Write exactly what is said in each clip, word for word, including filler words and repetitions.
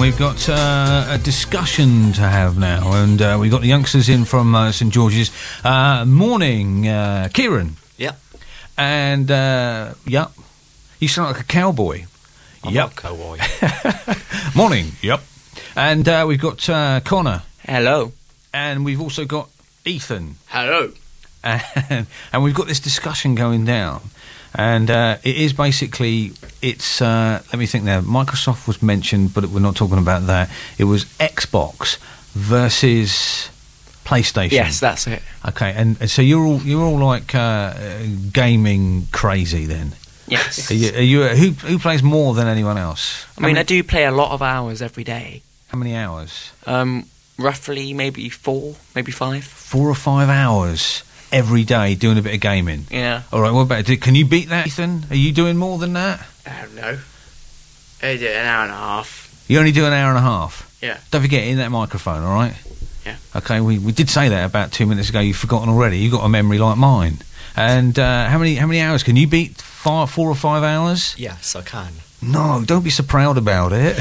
we've got uh, a discussion to have now, and uh, we've got the youngsters in from uh, St George's. Uh, morning, uh, Kieran. Yep. And, uh, yep. You sound like a cowboy. I'm yep. not a cowboy. Morning, yep. And uh, we've got uh, Connor. Hello. And we've also got Ethan. Hello. And, and we've got this discussion going down. And uh, it is basically, it's, uh, let me think now, Microsoft was mentioned, but we're not talking about that. It was Xbox versus PlayStation. Yes, that's it. Okay, and, and so you're all, you're all like uh, gaming crazy then? Yes. Are you, are you, uh, who, who plays more than anyone else? I mean, I do play a lot of hours every day. How many hours? Um, roughly maybe four, maybe five. Four or five hours every day doing a bit of gaming? Yeah. All right, what about it? Can you beat that, Ethan? Are you doing more than that? I don't know. I did an hour and a half. You only do an hour and a half? Yeah. Don't forget, in that microphone, all right? Yeah. Okay, we, we did say that about two minutes ago. You've forgotten already. You've got a memory like mine. And uh, how many how many hours? Can you beat five, four or five hours? Yes, I can. No, don't be so proud about it.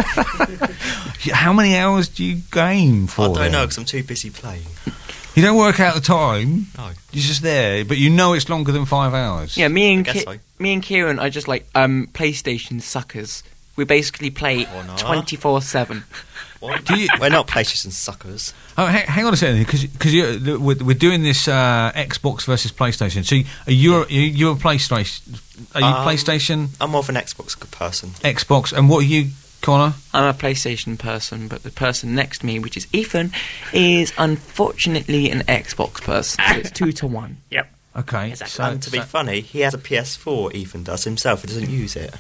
How many hours do you game for? I don't then? know, because I'm too busy playing. You don't work out the time. No. You're just there, but you know it's longer than five hours. Yeah, me and I guess Ki- so. me and Kieran are just like um, PlayStation suckers. We basically play Oh, no. twenty-four seven. What? Do you- We're not PlayStation suckers. Oh, hang, hang on a second, because because we're, we're doing this uh, Xbox versus PlayStation. So are you you you're a PlayStation? Are you Um, PlayStation, I'm more of an Xbox person. Xbox, and what are you, Connor? I'm a PlayStation person, but the person next to me, which is Ethan, is unfortunately an Xbox person. So it's two to one. Yep. Okay, Exactly. so, and to be so- funny, he has a P S four, Ethan does himself. He doesn't use it.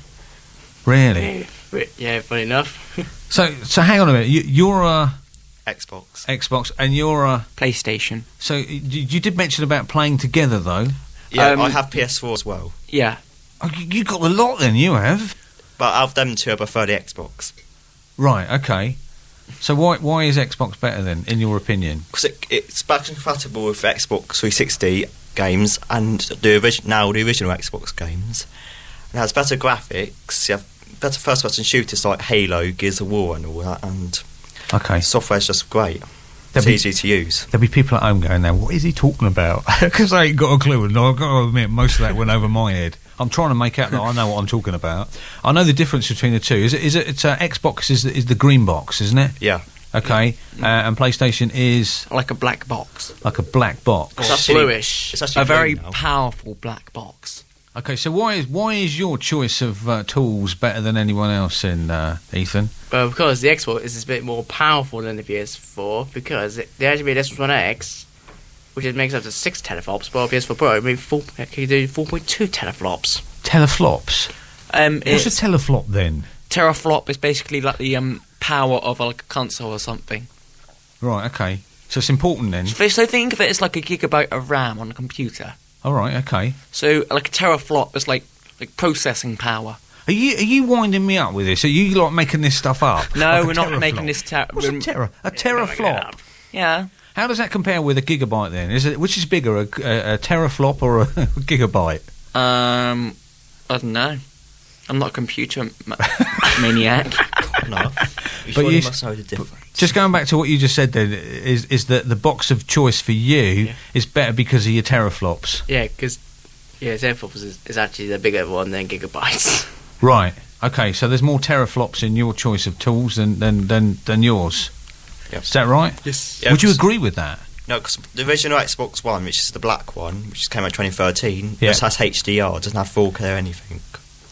really. Yeah, funny enough. So so hang on a minute. You, you're a Xbox. Xbox, and you're a. PlayStation. So you, you did mention about playing together, though. Yeah, Um, I have P S four as well. Yeah. Oh, you, you got a lot, then. You have. But out of them two, I prefer the Xbox. Right. Okay. So why why is Xbox better then, in your opinion? Because it, it's backwards compatible with Xbox three sixty games and the origi- now the original Xbox games. It has better graphics, you have better first-person shooters like Halo, Gears of War and all that, and Okay. the software's just great. It's There'll be- easy to use. There'll be people at home going, now, what is he talking about? Because I ain't got a clue, and I've got to admit, most of that went over my head. I'm trying to make out that I know what I'm talking about. I know the difference between the two. Is it? Is it? It's uh, Xbox is the, is the green box, isn't it? Yeah. Okay. Uh, and PlayStation is Like a black box. like a black box. It's It's actually- bluish. It's actually A very blue now. powerful black box. Okay. So why is why is your choice of uh, tools better than anyone else in uh, Ethan? Well, because the Xbox is a bit more powerful than the P S four, because it, there has to be an Xbox One X, which it makes up to six teraflops, but P S four Pro maybe four, it can do four point two teraflops. Teleflops. Um, What's it's, a teleflop then? teraflop is basically like the um, power of like a console or something. Right. Okay. So it's important then. So so think of it as like a gigabyte of RAM on a computer. All right. Okay. So like a teraflop is like like processing power. Are you are you winding me up with this? Are you like making this stuff up? No, Like a we're not teraflop? making this ter- What's a we're- terra? A teraflop. Yeah. How does that compare with a gigabyte then? Is it which is bigger, a, a, a teraflop or a gigabyte? Um, I don't know. I'm not a computer ma- maniac. No. You But surely you- must know the difference. Just going back to what you just said then, is is that the box of choice for you Yeah. is better because of your teraflops? Yeah, because yeah, teraflops is, is actually the bigger one than gigabytes. Right. Okay, so there's more teraflops in your choice of tools than than than, than yours. Yep. Is that right? Yes. Yeah, Would you 'cause- agree with that? No, because the original Xbox One, which is the black one, which came out twenty thirteen, Yeah. just has H D R, doesn't have four K or anything.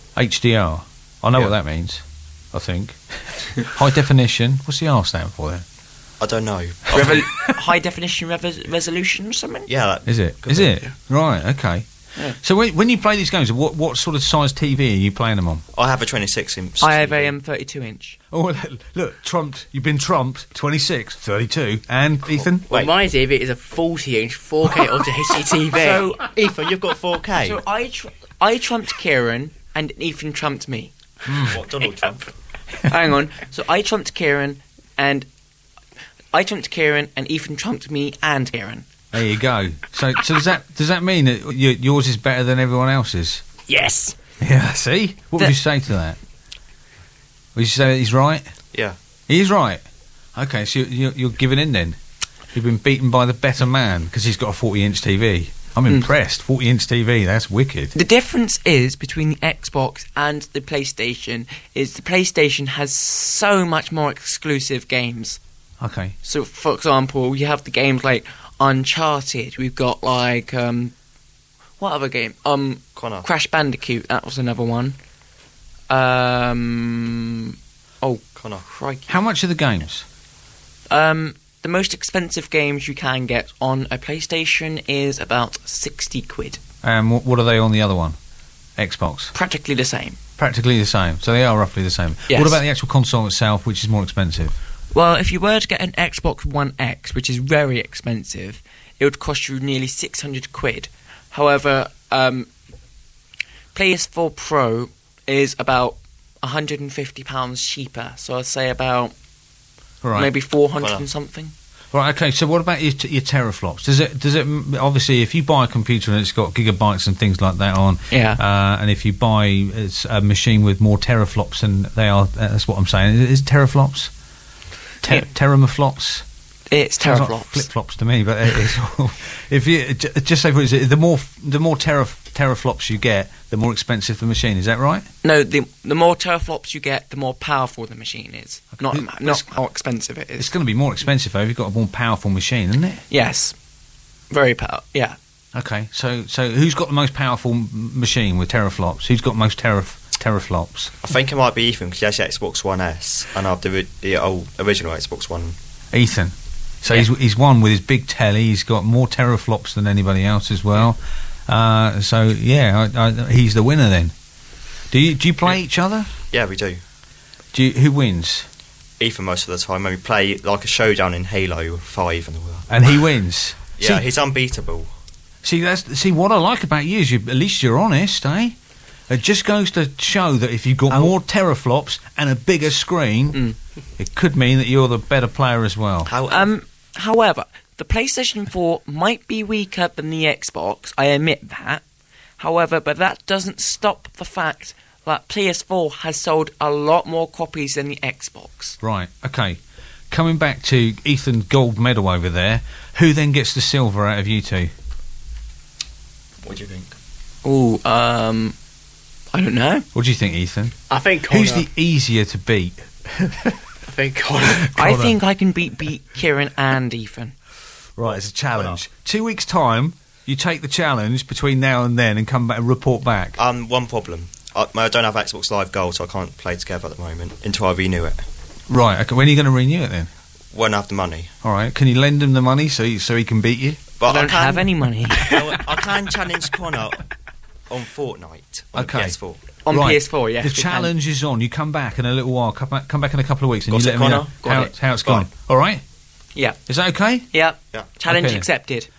H D R. I know Yeah. what that means. I think high definition. What's the R stand for then? I don't know. Revol- high definition rev- resolution or something? Yeah, that, Is it? Could Is be, it? yeah. Right. Okay. Yeah. So when, when you play these games, what what sort of size T V are you playing them on? I have a twenty-six inch. I have a um, thirty-two inch. Oh, look, trumped. You've been trumped. twenty-six, thirty-two, and Ethan. Well, Wait. my T V is a forty inch four K Ultra H D T V. So, Ethan, you've got four K. so I tr- I trumped Kieran and Ethan trumped me. What, Donald Trump? Hang on. So I trumped Kieran and I trumped Kieran and Ethan trumped me and Kieran. There you go. So, so does that does that mean that y- yours is better than everyone else's? yes. Yeah. See, what would That- you say to that? Would you say that he's right? Yeah. He's right. Okay, so you're, you're giving in then. You've been beaten by the better man because he's got a forty-inch T V. I'm Mm. impressed. forty-inch T V, that's wicked. The difference is between the Xbox and the PlayStation is the PlayStation has so much more exclusive games. Okay. So, for example, you have the games like Uncharted. We've got like um, what other game? Um, Connor. Crash Bandicoot. That was another one. Um, oh, Connor. crikey. How much are the games? Um, the most expensive games you can get on a PlayStation is about sixty quid. And what, what are they on the other one? Xbox. Practically the same. Practically the same. So they are roughly the same. Yes. What about the actual console itself, which is more expensive? Well, if you were to get an Xbox One X, which is very expensive, it would cost you nearly six hundred quid. However, um, P S four Pro is about one hundred fifty pounds cheaper. So I'd say about Right. maybe four hundred Well, and something. Right. Okay. So what about your, t- your teraflops? Does it? Does it? Obviously, if you buy a computer and it's got gigabytes and things like that on, Yeah. uh, and if you buy it's a machine with more teraflops than they are, that's what I'm saying. Is it teraflops? Ter- Yeah. Teramaflops? It's Sounds like teraflops. flip-flops to me, but it's if you j- just say for instance, the more the more teraf- teraflops you get, the more expensive the machine. Is that right? No, the the more teraflops you get, the more powerful the machine is. Not It- not how expensive it It's is. going to be more expensive though if you've got a more powerful machine, isn't it? Yes, very power. Yeah. Okay, so so who's got the most powerful m- machine with teraflops? Who's got most teraf- teraflops? I think it might be Ethan because he has the Xbox One S and I have the, ri- the old original Xbox One. Ethan. So Yeah. he's he's won with his big telly. He's got more teraflops than anybody else as well. Uh, so yeah, I, I, he's the winner then. Do you do you play each other? Yeah, we do. Do you, who wins? Ethan most of the time. And we play like a showdown in Halo five and all that. And he wins. Yeah, See, he's unbeatable. see that's see what I like about you is you, at least you're honest, eh? It just goes to show that if you've got Oh. more teraflops and a bigger screen, Mm. it could mean that you're the better player as well. How, Um. However, the PlayStation four might be weaker than the Xbox. I admit that. However, but that doesn't stop the fact that P S four has sold a lot more copies than the Xbox. Right, okay. Coming back to Ethan's gold medal over there, who then gets the silver out of you two? what do you think? Ooh, um, I don't know. What do you think, Ethan? I think Connor. Who's the easier to beat? I think Connor. I Connor. think I can beat beat Kieran and Ethan. Right, it's a challenge. Two weeks' time, you take the challenge between now and then and come back and report back. Um, one problem. I, I don't have Xbox Live Gold, so I can't play together at the moment until I renew it. Right, okay. When are you going to renew it then? When I have the money. All right, can you lend him the money so he, so he can beat you? But I don't can, have any money. I, I can challenge Connor on Fortnite on Okay. the P S four. On Right. P S four, yes. The we can. challenge is on. You come back in a little while. Come back, come back in a couple of weeks and Got you it, let me know Connor? Got how, it. how it's Got gone. All right? Yeah. Is that okay? Yeah. Yeah. Challenge Okay then. accepted.